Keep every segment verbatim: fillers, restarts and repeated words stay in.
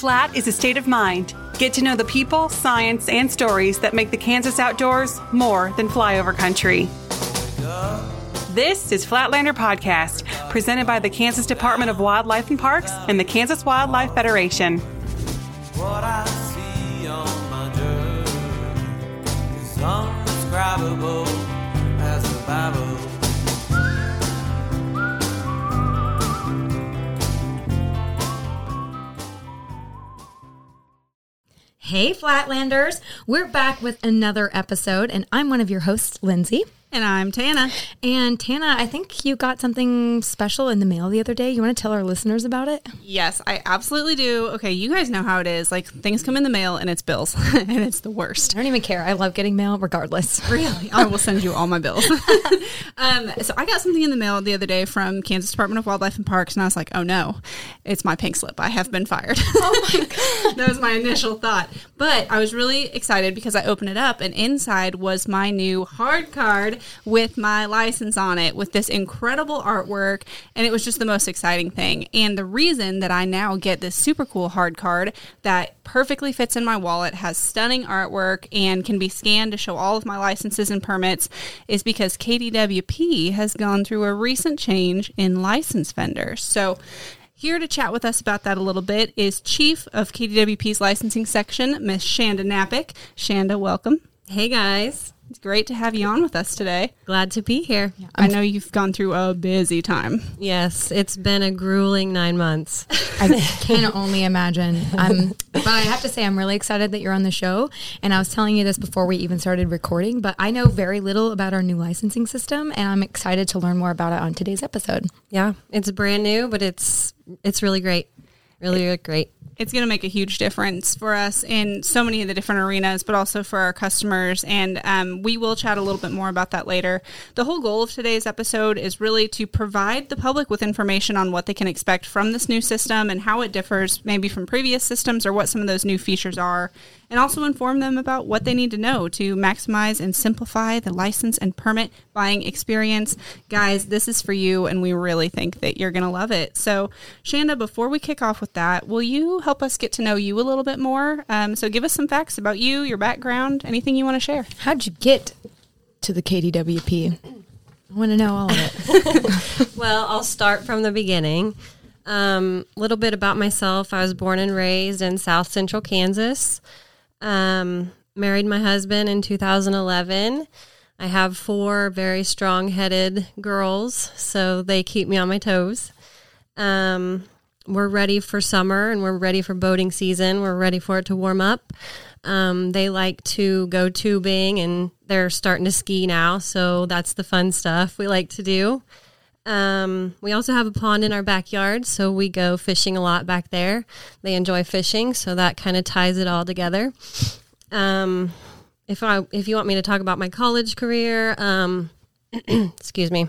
Flat is a state of mind. Get to know the people, science, and stories that make the Kansas outdoors more than flyover country. This is Flatlander Podcast, presented by the Kansas Department of Wildlife and Parks and the Kansas Wildlife Federation. What I see on my journey is undescribable as the Bible. Hey, Flatlanders. We're back with another episode, and I'm one of your hosts, Lindsay. And I'm Tana. And Tana, I think you got something special in the mail the other day. You want to tell our listeners about it? Yes, I absolutely do. Okay, you guys know how it is. Like, things come in the mail and it's bills, and it's the worst. I don't even care. I love getting mail regardless. Really? I will send you all my bills. um, so I got something in the mail the other day from Kansas Department of Wildlife and Parks, and I was like, oh no, it's my pink slip. I have been fired. Oh my God. That was my initial thought. But I was really excited because I opened it up, and inside was my new hard card with my license on it with this incredible artwork, and it was just the most exciting thing. And the reason that I now get this super cool hard card that perfectly fits in my wallet, has stunning artwork, and can be scanned to show all of my licenses and permits is because K D W P has gone through a recent change in license vendors. So here to chat with us about that a little bit is Chief of K D W P's licensing section, Miss Shanda Napick. Shanda, welcome. Hey, guys. It's great to have you on with us today. Glad to be here. Yeah, I know you've gone through a busy time. Yes, it's been a grueling nine months. I can only imagine. Um, but I have to say, I'm really excited that you're on the show. And I was telling you this before we even started recording, but I know very little about our new licensing system, and I'm excited to learn more about it on today's episode. Yeah, it's brand new, but it's it's really great. Really, really great. It's going to make a huge difference for us in so many of the different arenas, but also for our customers. And um, we will chat a little bit more about that later. The whole goal of today's episode is really to provide the public with information on what they can expect from this new system and how it differs maybe from previous systems or what some of those new features are, and also inform them about what they need to know to maximize and simplify the license and permit buying experience. Guys, this is for you, and we really think that you're going to love it. So, Shanda, before we kick off with that, will you help us get to know you a little bit more? Um, so give us some facts about you, your background, anything you want to share. How'd you get to the K D W P? I want to know all of it. Well, I'll start from the beginning. A um, little bit about myself. I was born and raised in South Central Kansas. Um, married my husband in two thousand eleven. I have four very strong-headed girls, so they keep me on my toes. Um, we're ready for summer, and we're ready for boating season. We're ready for it to warm up. Um, they like to go tubing, and they're starting to ski now, so that's the fun stuff we like to do. Um, we also have a pond in our backyard, so we go fishing a lot back there. They enjoy fishing, so that kind of ties it all together. Um, if I, if you want me to talk about my college career, um, excuse me,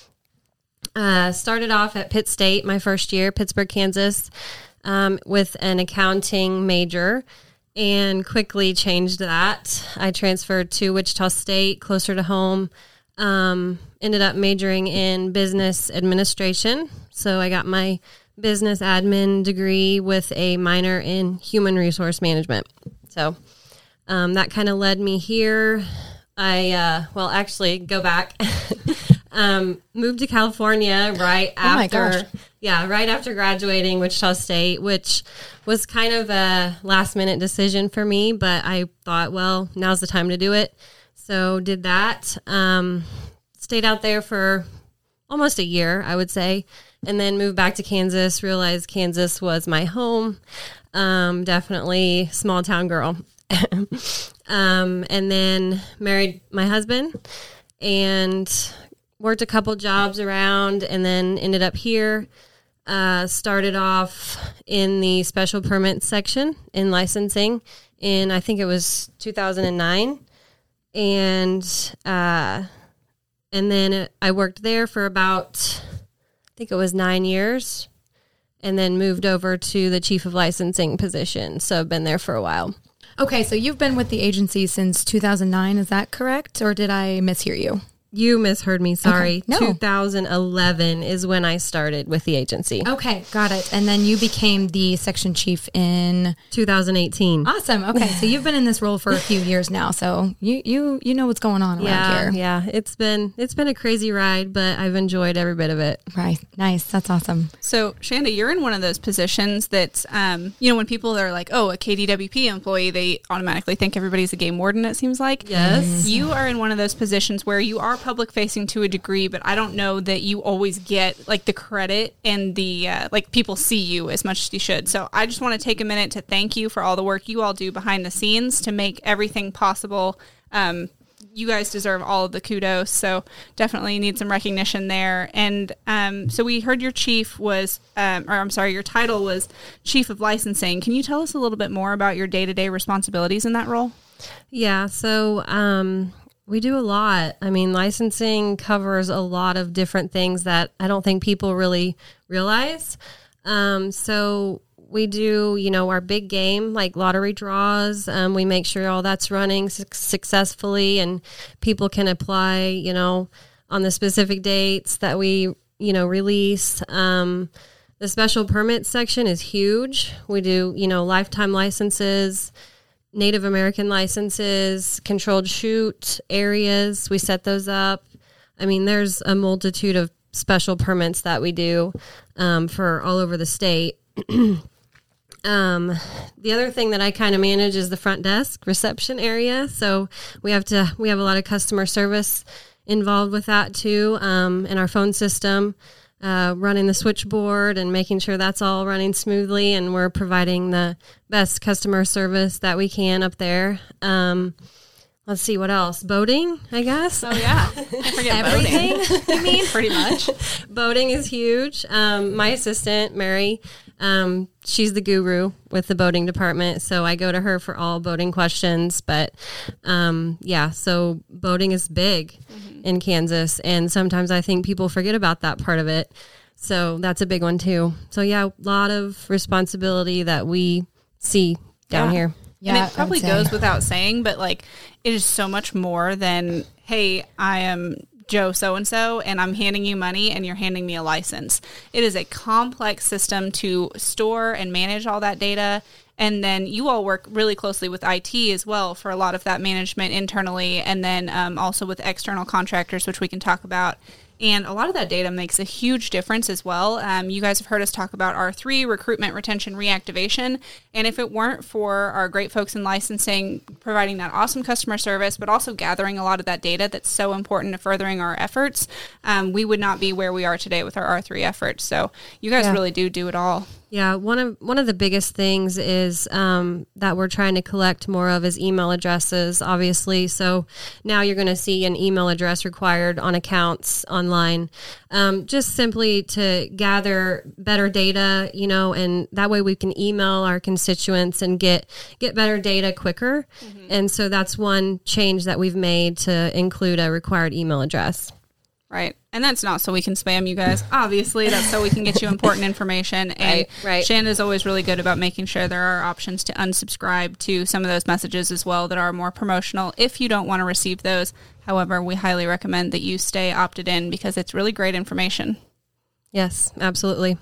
uh, started off at Pitt State my first year, Pittsburgh, Kansas, um, with an accounting major, and quickly changed that. I transferred to Wichita State, closer to home. Um, ended up majoring in business administration. So I got my business admin degree with a minor in human resource management. So um, that kind of led me here. I, uh, well, actually go back, um, moved to California right Oh my after, gosh. yeah, right after graduating Wichita State, which was kind of a last minute decision for me, but I thought, well, now's the time to do it. So did that, um, stayed out there for almost a year, I would say, and then moved back to Kansas, realized Kansas was my home, um, definitely small town girl, um, and then married my husband and worked a couple jobs around, and then ended up here, uh, started off in the special permit section in licensing in, I think it was two thousand nine. And, uh, and then I worked there for about, I think it was nine years, and then moved over to the chief of licensing position. So I've been there for a while. Okay, so you've been with the agency since two thousand nine, is that correct? Or did I mishear you? You misheard me. Sorry. Okay. No. two thousand eleven is when I started with the agency. Okay, got it. And then you became the section chief in two thousand eighteen. Awesome. Okay, so you've been in this role for a few years now, so you you you know what's going on around Yeah, here. yeah. It's been it's been a crazy ride, but I've enjoyed every bit of it. Right. Nice. That's awesome. So, Shanda, you're in one of those positions that, um, you know, when people are like, oh, a K D W P employee, they automatically think everybody's a game warden, it seems like. Yes. You are in one of those positions where you are public facing to a degree, but I don't know that you always get like the credit and the, uh, like people see you as much as you should. So I just want to take a minute to thank you for all the work you all do behind the scenes to make everything possible. Um, you guys deserve all of the kudos. So definitely need some recognition there. And um, so we heard your chief was, um, or I'm sorry, your title was Chief of Licensing. Can you tell us a little bit more about your day-to-day responsibilities in that role? Yeah. So, um, we do a lot. I mean, licensing covers a lot of different things that I don't think people really realize. Um, so we do, you know, our big game, like lottery draws. Um, we make sure all that's running su- successfully and people can apply, you know, on the specific dates that we, you know, release. Um, the special permit section is huge. We do, you know, lifetime licenses, Native American licenses, controlled shoot areas. We set those up. I mean, there's a multitude of special permits that we do um, for all over the state. um, the other thing that I kind of manage is the front desk reception area. So we have to, we have a lot of customer service involved with that too, um, in our phone system. Uh, running the switchboard and making sure that's all running smoothly, and we're providing the best customer service that we can up there. Um, let's see, what else? Boating, I guess. Oh, yeah. I forget Everything, boating. you mean? Pretty much. Boating is huge. Um, my assistant, Mary, um, she's the guru with the boating department, so I go to her for all boating questions. But um, yeah, so boating is big mm-hmm. in Kansas, and sometimes I think people forget about that part of it. So that's a big one too. So yeah, a lot of responsibility that we see down Yeah. here. Yeah, and it probably I would goes say. without saying, but like it is so much more than, hey, I am Joe so-and-so and I'm handing you money and you're handing me a license. It is a complex system to store and manage all that data. And then you all work really closely with I T as well for a lot of that management internally, and then um, also with external contractors, which we can talk about. And a lot of that data makes a huge difference as well. Um, you guys have heard us talk about R three, recruitment, retention, reactivation. And if it weren't for our great folks in licensing providing that awesome customer service, but also gathering a lot of that data that's so important to furthering our efforts, um, we would not be where we are today with our R three efforts. So you guys Yeah. really do do it all. Yeah, one of one of the biggest things is um, that we're trying to collect more of is email addresses, obviously. So now you're going to see an email address required on accounts online, um, just simply to gather better data, you know, and that way we can email our constituents and get get better data quicker. Mm-hmm. And so that's one change that we've made to include a required email address. Right. And that's not so we can spam you guys. Obviously, that's so we can get you important information. And Right, right. Shanda's always really good about making sure there are options to unsubscribe to some of those messages as well that are more promotional if you don't want to receive those. However, we highly recommend that you stay opted in because it's really great information. Yes, absolutely.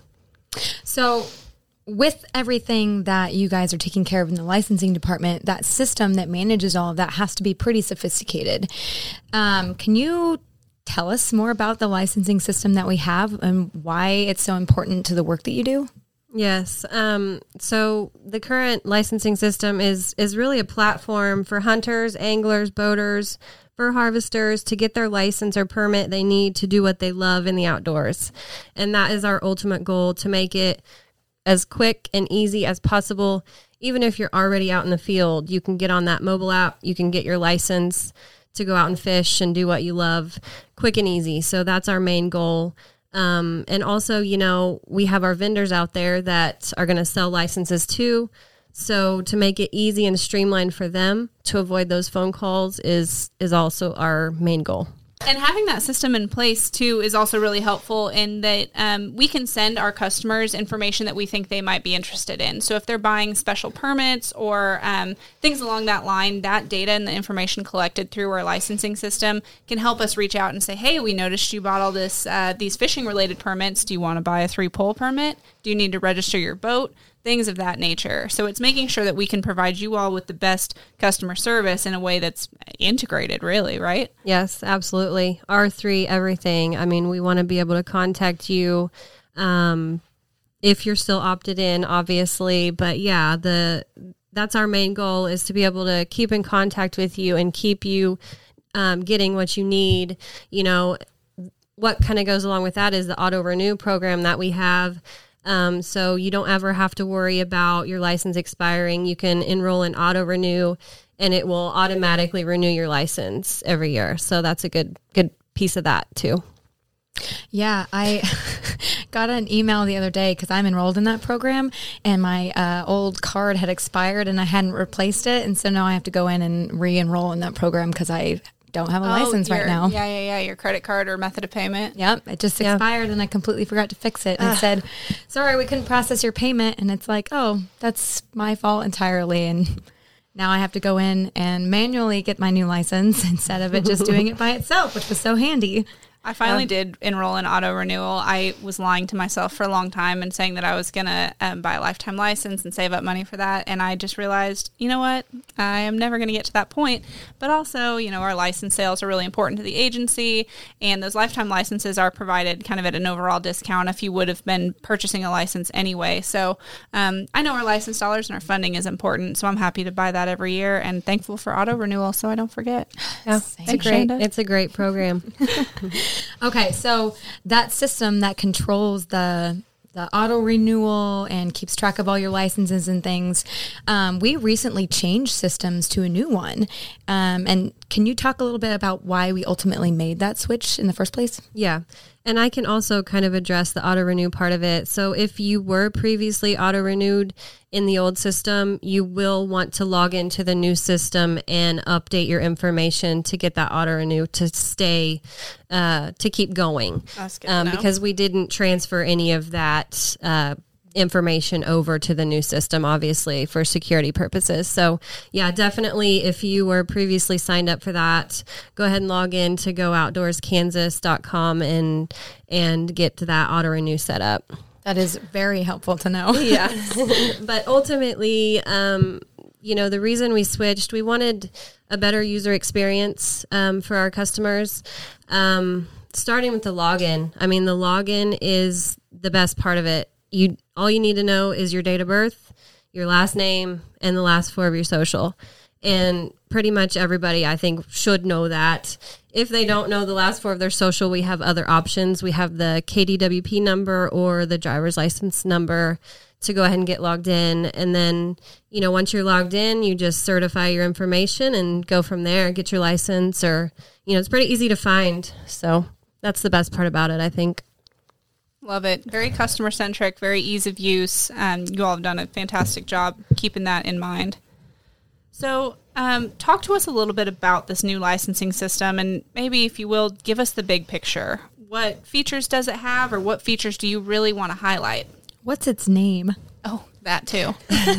So with everything that you guys are taking care of in the licensing department, that system that manages all of that has to be pretty sophisticated. Um, can you tell us more about the licensing system that we have and why it's so important to the work that you do? Yes. Um, so the current licensing system is is really a platform for hunters, anglers, boaters, fur harvesters to get their license or permit they need to do what they love in the outdoors. And that is our ultimate goal, to make it as quick and easy as possible. Even if you're already out in the field, you can get on that mobile app, you can get your license to go out and fish and do what you love, quick and easy. So that's our main goal. Um, and also, you know, we have our vendors out there that are going to sell licenses too. So to make it easy and streamlined for them to avoid those phone calls is is also our main goal. And having that system in place, too, is also really helpful in that um, we can send our customers information that we think they might be interested in. So if they're buying special permits or um, things along that line, that data and the information collected through our licensing system can help us reach out and say, hey, we noticed you bought all this uh, these fishing-related permits. Do you want to buy a three-pole permit? Do you need to register your boat? Things of that nature. So it's making sure that we can provide you all with the best customer service in a way that's integrated, really, right? Yes, absolutely. R three, everything. I mean, we want to be able to contact you um, if you're still opted in, obviously. But yeah, the that's our main goal, is to be able to keep in contact with you and keep you um, getting what you need. You know, what kind of goes along with that is the auto renew program that we have. Um, so you don't ever have to worry about your license expiring. You can enroll in auto renew and it will automatically renew your license every year. So that's a good, good piece of that too. Yeah, I got an email the other day because I'm enrolled in that program, and my uh, old card had expired and I hadn't replaced it. And so now I have to go in and re-enroll in that program because I don't have a license your- right now. Yeah, yeah, yeah. Your credit card or method of payment. Yep, it just Yeah. expired and I completely forgot to fix it. And it said, sorry, we couldn't process your payment. And it's like, oh, that's my fault entirely. And now I have to go in and manually get my new license instead of it just doing it by itself, which was so handy. I finally did enroll in auto renewal. I was lying to myself for a long time and saying that I was going to um, buy a lifetime license and save up money for that. And I just realized, you know what? I am never going to get to that point. But also, you know, our license sales are really important to the agency. And those lifetime licenses are provided kind of at an overall discount if you would have been purchasing a license anyway. So um, I know our license dollars and our funding is important. So I'm happy to buy that every year and thankful for auto renewal so I don't forget. Yeah, Same. it's a great, Shanda. it's a great program. Okay, so that system that controls the the auto renewal and keeps track of all your licenses and things, um, we recently changed systems to a new one. Um, and can you talk a little bit about why we ultimately made that switch in the first place? Yeah. And I can also kind of address the auto renew part of it. So if you were previously auto renewed in the old system, you will want to log into the new system and update your information to get that auto renew to stay, uh, to keep going. That's good to Um, know. because we didn't transfer any of that, uh, information over to the new system, obviously, for security purposes. So yeah, definitely if you were previously signed up for that, go ahead and log in to go outdoors kansas dot com and and get to that auto renew set up. That is very helpful to know. Yeah. But ultimately, um, you know, the reason we switched, we wanted a better user experience um, for our customers. Um, starting with the login. I mean, the login is the best part of it. You all you need to know is your date of birth, your last name, and the last four of your social. And pretty much everybody, I think, should know that. If they don't know the last four of their social, we have other options. We have the K D W P number or the driver's license number to go ahead and get logged in. And then, you know, once you're logged in, you just certify your information and go from there, get your license, or, you know, it's pretty easy to find. So that's the best part about it, I think. Love it. Very customer centric, very ease of use. Um, you all have done a fantastic job keeping that in mind. So um, talk to us a little bit about this new licensing system, and maybe, if you will, give us the big picture. What features does it have, or what features do you really want to highlight? What's its name? Oh, that too.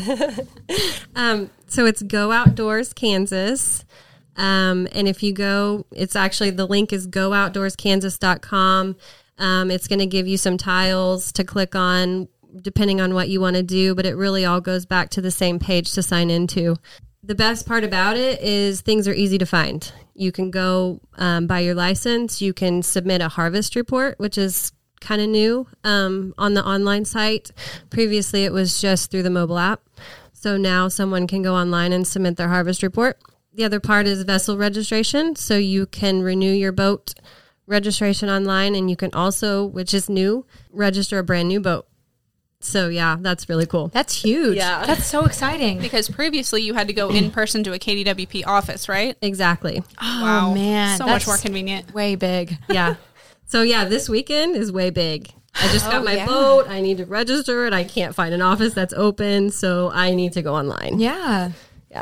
Um, so it's Go Outdoors Kansas. Um, and if you go, it's actually, the link is go outdoors kansas dot com. Um, it's going to give you some tiles to click on depending on what you want to do, but it really all goes back to the same page to sign into. The best part about it is things are easy to find. You can go um, buy your license. You can submit a harvest report, which is kind of new um, on the online site. Previously, it was just through the mobile app. So now someone can go online and submit their harvest report. The other part is vessel registration. So you can renew your boat registration online, and you can also, which is new, register a brand new boat. So yeah, that's really cool. That's huge. Yeah. That's so exciting. Because previously you had to go in person to a K D W P office, right? Exactly. Oh, man. So that's much more convenient. Way big. Yeah. So yeah, this weekend is way big. I just got Oh, my yeah. boat. I need to register it. I can't find an office that's open, so I need to go online. Yeah. Yeah.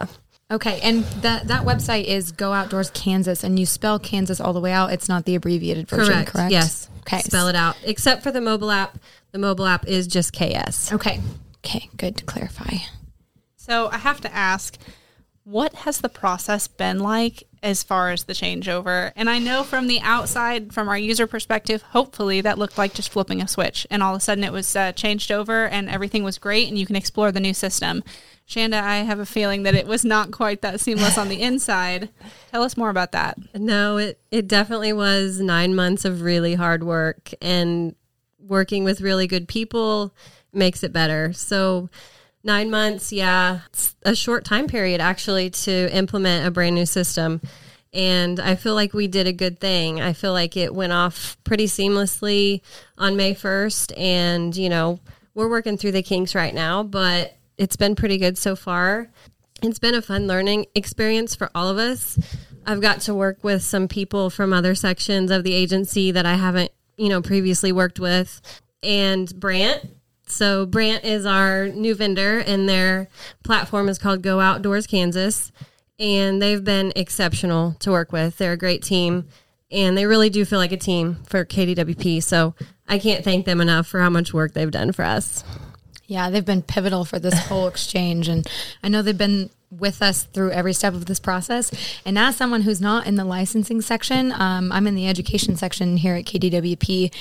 Okay, and that that website is Go Outdoors Kansas, and you spell Kansas all the way out. It's not the abbreviated version, correct? correct? Yes. Okay. Spell it out. Except for the mobile app. The mobile app is just K S. Okay. Okay, good to clarify. So I have to ask, what has the process been like as far as the changeover? And I know from the outside, from our user perspective, hopefully that looked like just flipping a switch and all of a sudden it was uh, changed over and everything was great and you can explore the new system. Shanda, I have a feeling that it was not quite that seamless on the inside. Tell us more about that. No, it, it definitely was nine months of really hard work, and working with really good people makes it better. So nine months, yeah, it's a short time period actually to implement a brand new system. And I feel like we did a good thing. I feel like it went off pretty seamlessly on May first. And, you know, we're working through the kinks right now, but it's been pretty good so far. It's been a fun learning experience for all of us. I've got to work with some people from other sections of the agency that I haven't, you know, previously worked with. And Brant. So Brant is our new vendor, and their platform is called Go Outdoors Kansas. And they've been exceptional to work with. They're a great team, and they really do feel like a team for K D W P. So I can't thank them enough for how much work they've done for us. Yeah, they've been pivotal for this whole exchange, and I know they've been with us through every step of this process. And as someone who's not in the licensing section, um, I'm in the education section here at K D W P.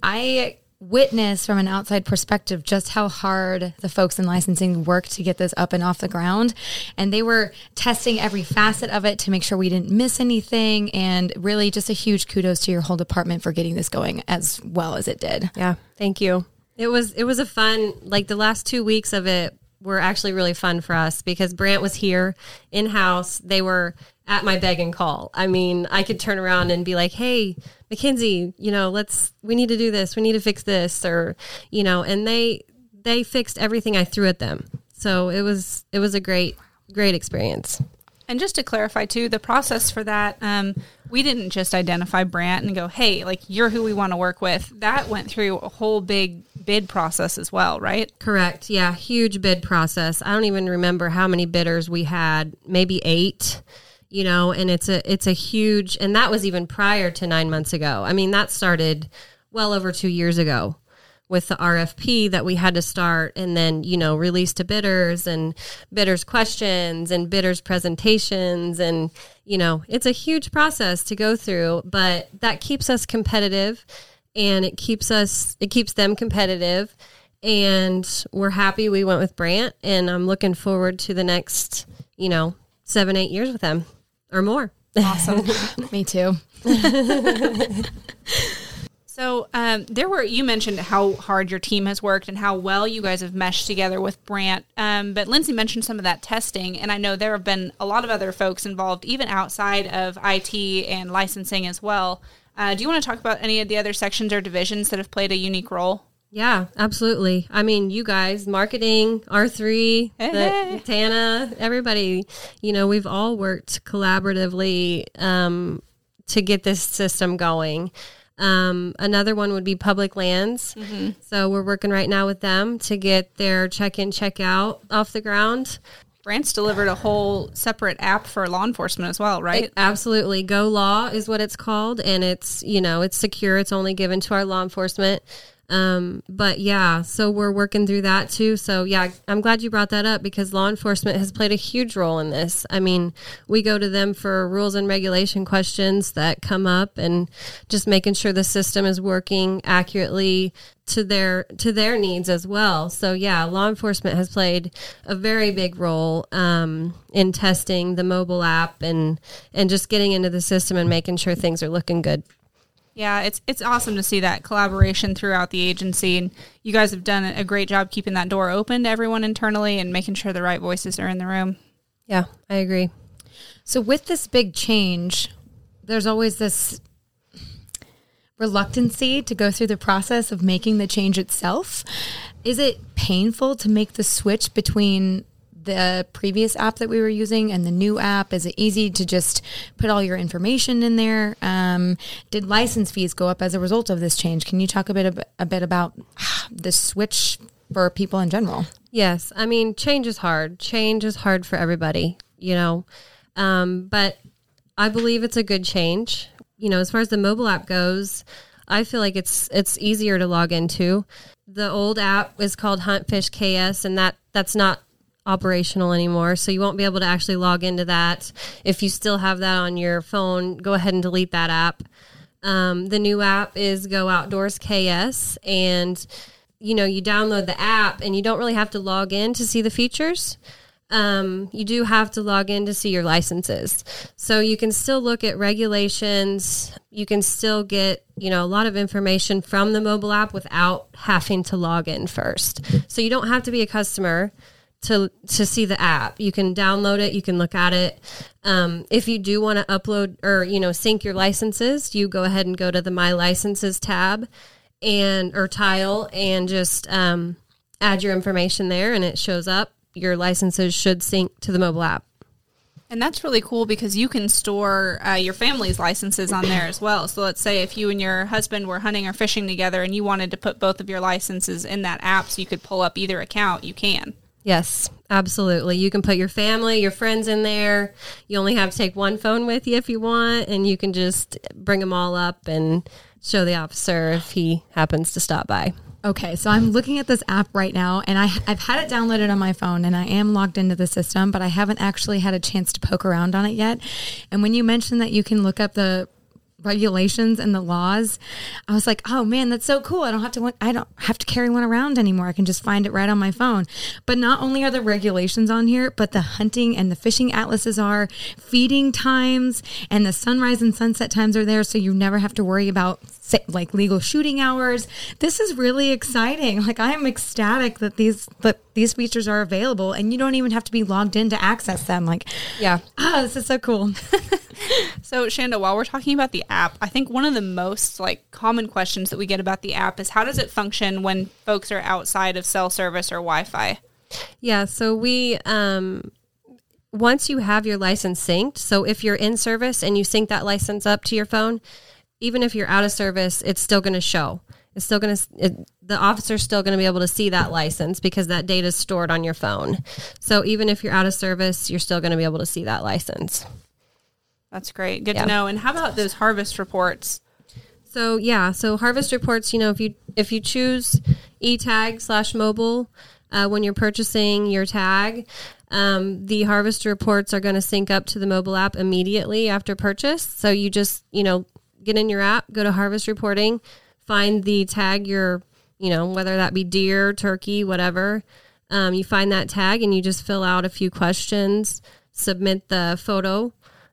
I witness from an outside perspective just how hard the folks in licensing worked to get this up and off the ground, and they were testing every facet of it to make sure we didn't miss anything. And really just a huge kudos to your whole department for getting this going as well as it did. Yeah, thank you. It was it was a fun, like the last two weeks of it were actually really fun for us because Brant was here in-house. They were at my beck and call. I mean, I could turn around and be like, hey, Mackenzie, you know, let's, we need to do this. We need to fix this, or, you know, and they, they fixed everything I threw at them. So it was, it was a great, great experience. And just to clarify, too, the process for that, um, we didn't just identify Brant and go, hey, like, you're who we want to work with. That went through a whole big bid process as well, right? Correct. Yeah, huge bid process. I don't even remember how many bidders we had, maybe eight, you know, and it's a it's a huge, and that was even prior to nine months ago. I mean, that started well over two years ago with the R F P that we had to start and then, you know, release to bidders and bidders questions and bidders presentations. And, you know, it's a huge process to go through, but that keeps us competitive and it keeps us, it keeps them competitive. And we're happy we went with Brant, and I'm looking forward to the next, you know, seven, eight years with them or more. Awesome. Me too. So um, there were, you mentioned how hard your team has worked and how well you guys have meshed together with Brant. Um, but Lindsay mentioned some of that testing, and I know there have been a lot of other folks involved, even outside of I T and licensing as well. Uh, do you want to talk about any of the other sections or divisions that have played a unique role? Yeah, absolutely. I mean, you guys, marketing, R three, Hey, the, hey. Tana, everybody, you know, we've all worked collaboratively um, to get this system going. Um, another one would be public lands. Mm-hmm. So we're working right now with them to get their check-in, check-out off the ground. Brant's delivered a whole separate app for law enforcement as well, right? It, absolutely. Go Law is what it's called. And it's, you know, it's secure. It's only given to our law enforcement. Um, but yeah, so we're working through that too. So yeah, I'm glad you brought that up because law enforcement has played a huge role in this. I mean, we go to them for rules and regulation questions that come up and just making sure the system is working accurately to their, to their needs as well. So yeah, law enforcement has played a very big role, um, in testing the mobile app and, and just getting into the system and making sure things are looking good. Yeah, it's it's awesome to see that collaboration throughout the agency, and you guys have done a great job keeping that door open to everyone internally and making sure the right voices are in the room. Yeah, I agree. So with this big change, there's always this reluctancy to go through the process of making the change itself. Is it painful to make the switch between the previous app that we were using and the new app? Is it easy to just put all your information in there? Um, did license fees go up as a result of this change? Can you talk a bit, a bit about the switch for people in general? Yes. I mean, change is hard. Change is hard for everybody. you know. Um, but I believe it's a good change. You know, as far as the mobile app goes, I feel like it's it's easier to log into. The old app is called Hunt Fish K S, and that that's not operational anymore, so you won't be able to actually log into that. If you still have that on your phone, go ahead and delete that app. Um, the new app is Go Outdoors K S, and you know, you download the app and you don't really have to log in to see the features. Um, you do have to log in to see your licenses. So you can still look at regulations. You can still get, you know, a lot of information from the mobile app without having to log in first. So you don't have to be a customer to to see the app. You can download it. You can look at it. Um, if you do want to upload or, you know, sync your licenses, you go ahead and go to the My Licenses tab and or tile and just um, add your information there, and it shows up. Your licenses should sync to the mobile app. And that's really cool because you can store uh, your family's licenses on there as well. So let's say if you and your husband were hunting or fishing together and you wanted to put both of your licenses in that app so you could pull up either account, you can. Yes, absolutely. You can put your family, your friends in there. You only have to take one phone with you if you want, and you can just bring them all up and show the officer if he happens to stop by. Okay, so I'm looking at this app right now, and I, I've had it downloaded on my phone, and I am logged into the system, but I haven't actually had a chance to poke around on it yet. And when you mentioned that you can look up the regulations and the laws, I was like, oh man, that's so cool. I don't have to, I don't have to carry one around anymore. I can just find it right on my phone. But not only are the regulations on here, but the hunting and the fishing atlases are, feeding times and the sunrise and sunset times are there. So you never have to worry about like legal shooting hours. This is really exciting. Like, I am ecstatic that these, that these features are available and you don't even have to be logged in to access them. Like, yeah, ah, this is so cool. So, Shanda, while we're talking about the app, I think one of the most like common questions that we get about the app is how does it function when folks are outside of cell service or Wi-Fi? Yeah, so we, um, once you have your license synced, so if you're in service and you sync that license up to your phone, even if you're out of service, it's still going to show. It's still going to, the officer's still going to be able to see that license because that data is stored on your phone. So even if you're out of service, you're still going to be able to see that license. That's great. Good Yeah. to know. And how about those harvest reports? So yeah, so harvest reports, you know, if you if you choose e-tag slash mobile uh, when you're purchasing your tag, um, the harvest reports are going to sync up to the mobile app immediately after purchase. So you just, you know, get in your app, go to harvest reporting, find the tag you're, you know, whether that be deer, turkey, whatever. Um, you find that tag and you just fill out a few questions, submit the photo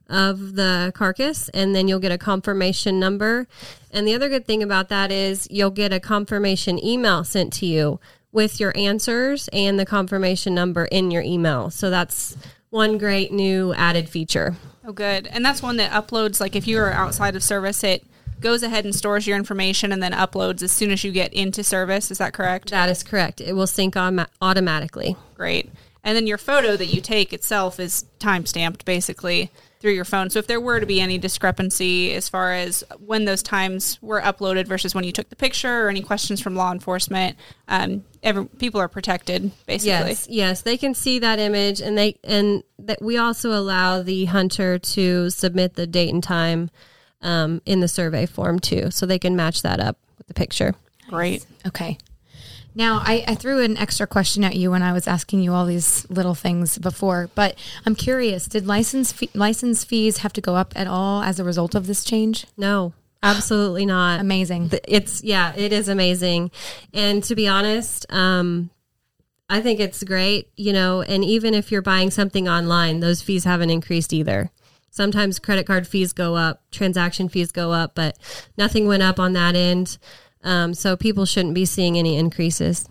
of the carcass, and then you'll get a confirmation number. And the other good thing about that is you'll get a confirmation email sent to you with your answers and the confirmation number in your email. So that's one great new added feature. Oh, good. And that's one that uploads, like if you are outside of service, it goes ahead and stores your information and then uploads as soon as you get into service. Is that correct? That is correct. It will sync on automatically. Great. And then your photo that you take itself is time-stamped basically through your phone. So if there were to be any discrepancy as far as when those times were uploaded versus when you took the picture or any questions from law enforcement, um, every, people are protected basically. Yes, yes, they can see that image, and they and that we also allow the hunter to submit the date and time um, in the survey form too, so they can match that up with the picture. Great. Okay. Now, I, I threw an extra question at you when I was asking you all these little things before, but I'm curious, did license fee, license fees have to go up at all as a result of this change? No, absolutely not. Amazing. It's, yeah, it is amazing. And to be honest, um, I think it's great, you know, and even if you're buying something online, those fees haven't increased either. Sometimes credit card fees go up, transaction fees go up, but nothing went up on that end. Um, so people shouldn't be seeing any increases.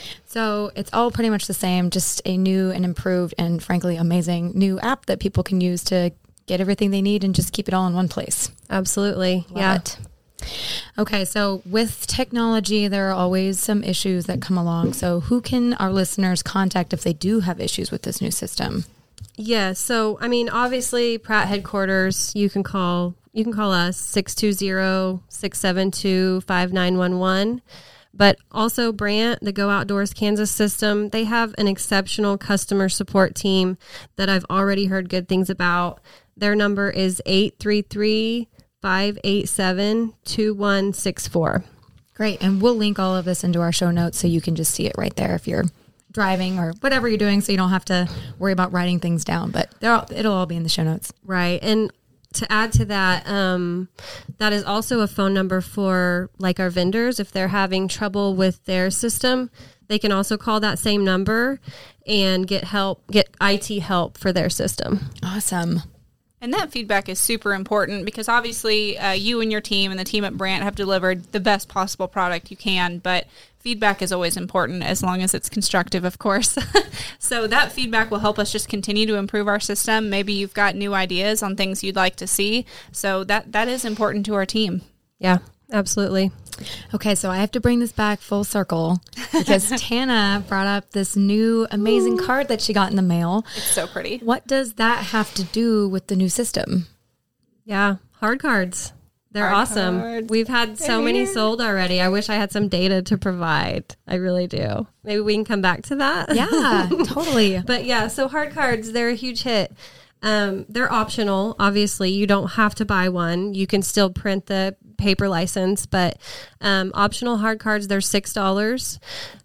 So it's all pretty much the same, just a new and improved and frankly amazing new app that people can use to get everything they need and just keep it all in one place. Absolutely. Love yeah. it. Okay, so with technology, there are always some issues that come along. So who can our listeners contact if they do have issues with this new system? Yeah, so I mean, obviously, Pratt headquarters, you can call you can call us six two zero, six seven two, five nine one one, But also Brant, the Go Outdoors Kansas system, they have an exceptional customer support team that I've already heard good things about. Their number is eight three three, five eight seven, two one six four. Great. And we'll link all of this into our show notes so you can just see it right there if you're driving or whatever you're doing, so you don't have to worry about writing things down. But they're all, it'll all be in the show notes. Right. And to add to that, um, that is also a phone number for like our vendors. If they're having trouble with their system, they can also call that same number and get help, get I T help for their system. Awesome. And that feedback is super important because obviously uh, you and your team and the team at Brant have delivered the best possible product you can, but feedback is always important as long as it's constructive, of course. So that feedback will help us just continue to improve our system. Maybe you've got new ideas on things you'd like to see. So that that is important to our team. Yeah, absolutely. Okay, so I have to bring this back full circle because Tana brought up this new amazing Ooh. card that she got in the mail. It's so pretty. What does that have to do with the new system? Yeah, hard cards. They're Hard awesome. cards. We've had so They're many here. sold already. I wish I had some data to provide. I really do. Maybe we can come back to that. Yeah, totally. But yeah, so hard cards, they're a huge hit. Um, they're optional. Obviously, you don't have to buy one. You can still print the paper license, but um, optional hard cards, they're six dollars.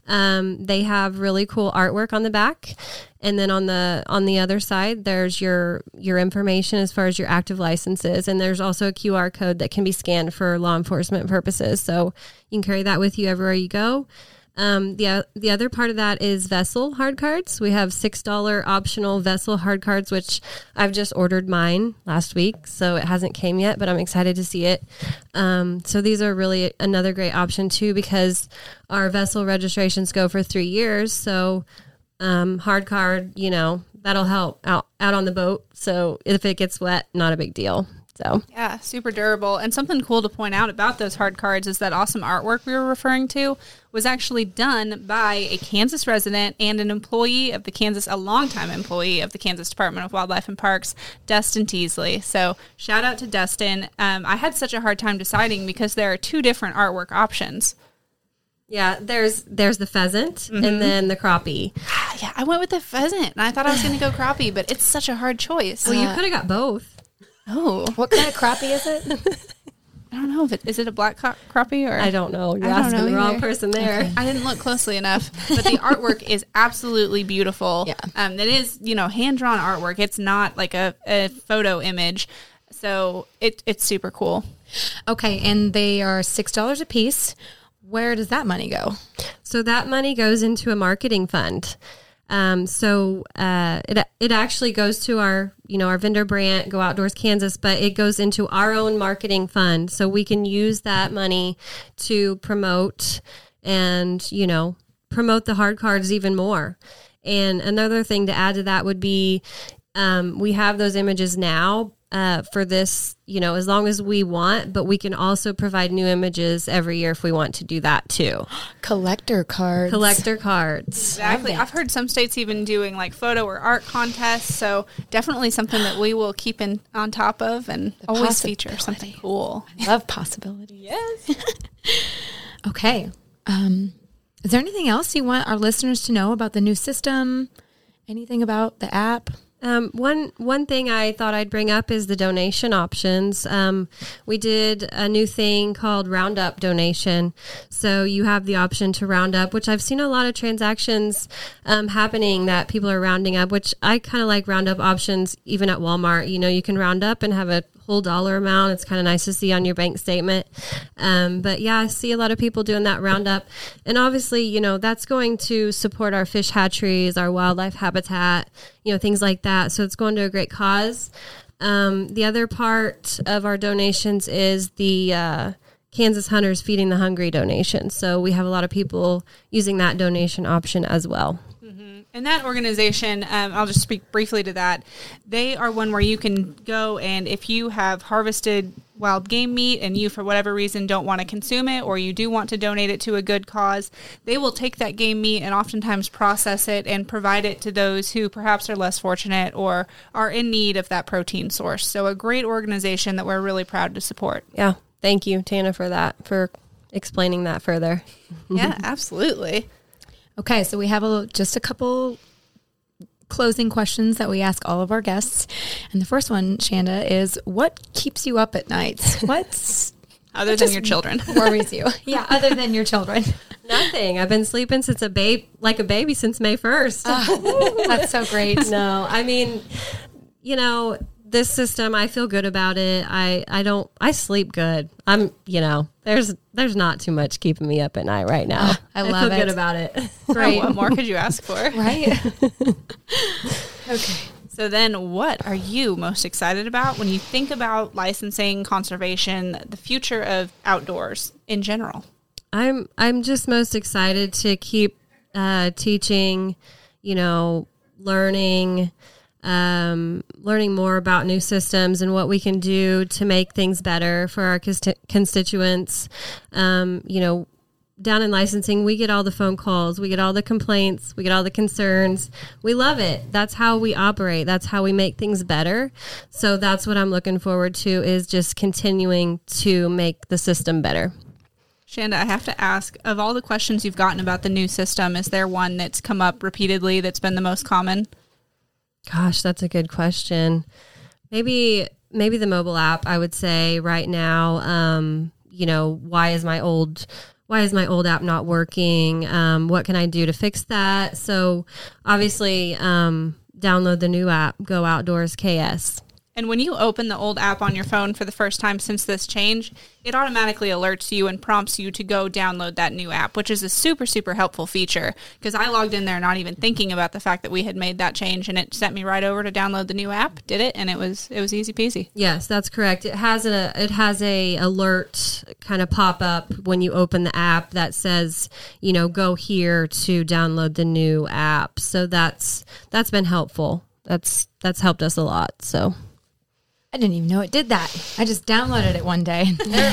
Um, they have really cool artwork on the back. And then on the on the other side, there's your your information as far as your active licenses. And there's also a Q R code that can be scanned for law enforcement purposes. So you can carry that with you everywhere you go. Um, the the other part of that is Vessel hard cards. We have six dollars optional Vessel hard cards, which I've just ordered mine last week, so it hasn't came yet, but I'm excited to see it. Um, so these are really another great option too, because our Vessel registrations go for three years. So um, hard card, you know, that'll help out out on the boat. So if it gets wet, not a big deal. So Yeah, super durable. And something cool to point out about those hard cards is that awesome artwork we were referring to was actually done by a Kansas resident and an employee of the Kansas, a longtime employee of the Kansas Department of Wildlife and Parks, Dustin Teasley. So shout out to Dustin. Um, I had such a hard time deciding because there are two different artwork options. yeah, there's there's the pheasant mm-hmm. and then the crappie. Ah, yeah, I went with the pheasant, and I thought I was going to go crappie, but it's such a hard choice. Well, you could have got both. Oh, What kind of crappie is it? I don't know if it is it a black cra- crappie or I don't know. You're I don't asking know the wrong either. person there. I didn't look closely enough, but the artwork is absolutely beautiful. Yeah. Um, it is, you know, hand-drawn artwork. It's not like a, a photo image. So it, it's super cool. Okay, and they are six dollars a piece. Where does that money go? So that money goes into a marketing fund. Um, so uh, it it actually goes to our, you know, our vendor Brant, Go Outdoors Kansas, but it goes into our own marketing fund. So we can use that money to promote and, you know, promote the hard cards even more. And another thing to add to that would be um, we have those images now uh, for this, you know, as long as we want, but we can also provide new images every year if we want to do that too. Collector cards. Collector cards. Exactly. I've heard some states even doing like photo or art contests. So definitely something that we will keep in on top of and always feature something cool. Love possibilities. Yes. Okay. Um, is there anything else you want our listeners to know about the new system? Anything about the app? Um, one one thing I thought I'd bring up is the donation options. Um, we did a new thing called Roundup donation. So you have the option to round up, which I've seen a lot of transactions um, happening that people are rounding up, which I kind of like roundup options even at Walmart. You know, you can round up and have a whole dollar amount. It's kind of nice to see on your bank statement. Um, but yeah, I see a lot of people doing that roundup. And obviously, you know, that's going to support our fish hatcheries, our wildlife habitat, you know, things like that. So it's going to a great cause. Um, the other part of our donations is the uh, Kansas Hunters Feeding the Hungry donation. So we have a lot of people using that donation option as well. And that organization, um, I'll just speak briefly to that. They are one where you can go and if you have harvested wild game meat and you, for whatever reason, don't want to consume it or you do want to donate it to a good cause, they will take that game meat and oftentimes process it and provide it to those who perhaps are less fortunate or are in need of that protein source. So a great organization that we're really proud to support. Yeah. Thank you, Tana, for that, for explaining that further. Yeah, absolutely. Okay, so we have a, just a couple closing questions that we ask all of our guests. And the first one, Shanda, is what keeps you up at night? What's Other what than just your children. worries you? Yeah, other than your children. Nothing. I've been sleeping since a babe, like a baby since May first. Oh, that's so great. No, I mean, you know, this system, I feel good about it. I, I don't, I sleep good. I'm, you know, there's, there's not too much keeping me up at night right now. Oh, I love feel it. good about it. Great. What more could you ask for? Right? Okay. So then what are you most excited about when you think about licensing, conservation, the future of outdoors in general? I'm, I'm just most excited to keep uh, teaching, you know, learning, um, learning more about new systems and what we can do to make things better for our consti- constituents. Um, you know, down in licensing, we get all the phone calls, we get all the complaints, we get all the concerns. We love it. That's how we operate. That's how we make things better. So that's what I'm looking forward to, is just continuing to make the system better. Shanda, I have to ask, of all the questions you've gotten about the new system, is there one that's come up repeatedly that's been the most common? Gosh, that's a good question. Maybe maybe the mobile app, I would say right now, um, you know, why is my old why is my old app not working? Um, what can I do to fix that? So obviously, um, download the new app, Go Outdoors K S. And when you open the old app on your phone for the first time since this change, it automatically alerts you and prompts you to go download that new app, which is a super, super helpful feature, because I logged in there not even thinking about the fact that we had made that change, and it sent me right over to download the new app, did it, and it was it was easy peasy. Yes, that's correct. It has a it has a alert kind of pop up when you open the app that says, you know, go here to download the new app. So that's that's been helpful. That's that's helped us a lot. So I didn't even know it did that. I just downloaded it one day. There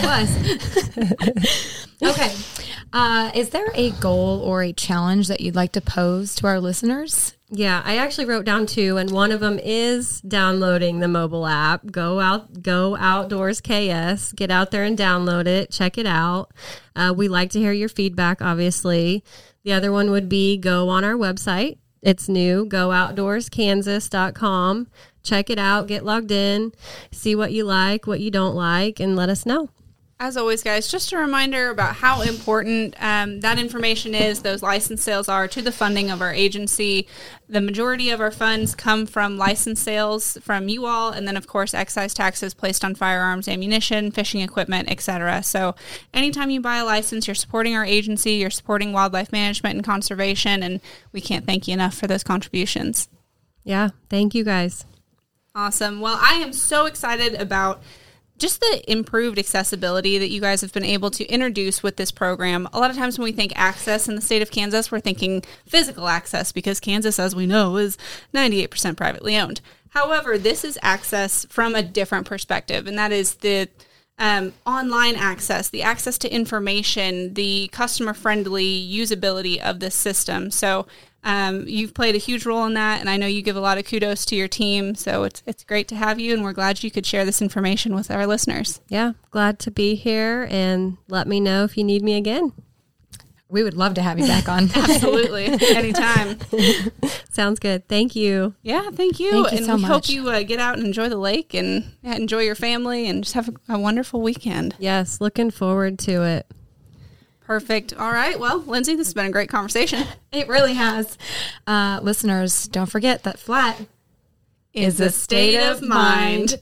it was. Okay. Uh, is there a goal or a challenge that you'd like to pose to our listeners? yeah, I actually wrote down two, and one of them is downloading the mobile app. Go out, go Outdoors K S. Get out there and download it. Check it out. Uh, we like to hear your feedback, obviously. The other one would be go on our website. It's new, go outdoors kansas dot com. Check it out, get logged in, see what you like, what you don't like, and let us know. As always, guys, just a reminder about how important um, that information is, those license sales are to the funding of our agency. The majority of our funds come from license sales from you all, and then, of course, excise taxes placed on firearms, ammunition, fishing equipment, et cetera. So anytime you buy a license, you're supporting our agency, you're supporting wildlife management and conservation, and we can't thank you enough for those contributions. Yeah, thank you guys. Awesome. Well, I am so excited about just the improved accessibility that you guys have been able to introduce with this program. A lot of times when we think access in the state of Kansas, we're thinking physical access, because Kansas, as we know, is ninety-eight percent privately owned. However, this is access from a different perspective, and that is the um, online access, the access to information, the customer-friendly usability of this system. So Um, you've played a huge role in that, and I know you give a lot of kudos to your team, so it's it's great to have you, and we're glad you could share this information with our listeners. Yeah, glad to be here, and let me know if you need me again. We would love to have you back on. Absolutely. Anytime. Sounds good. Thank you. Yeah, thank you. Thank you and so we much. hope you uh, get out and enjoy the lake and yeah, enjoy your family and just have a, a wonderful weekend. Yes, looking forward to it. Perfect. All right. Well, Lindsay, this has been a great conversation. It really has. Uh, listeners, don't forget that flat Is a state of mind.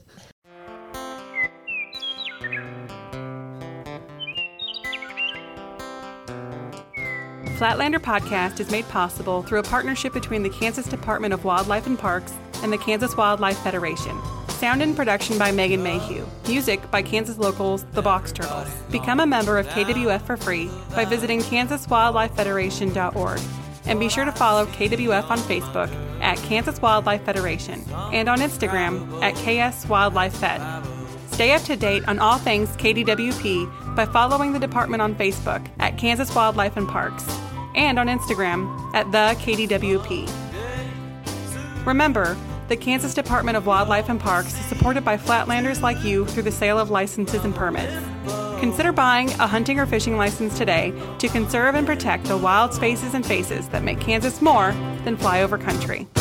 Flatlander Podcast is made possible through a partnership between the Kansas Department of Wildlife and Parks and the Kansas Wildlife Federation. Sound and production by Megan Mayhew. Music by Kansas locals, the Box Turtles. Become a member of K W F for free by visiting kansas wildlife federation dot org. And be sure to follow K W F on Facebook at Kansas Wildlife Federation and on Instagram at K S Wildlife Fed. Stay up to date on all things K D W P by following the department on Facebook at Kansas Wildlife and Parks and on Instagram at the K D W P. Remember, the Kansas Department of Wildlife and Parks is supported by Flatlanders like you through the sale of licenses and permits. Consider buying a hunting or fishing license today to conserve and protect the wild spaces and faces that make Kansas more than flyover country.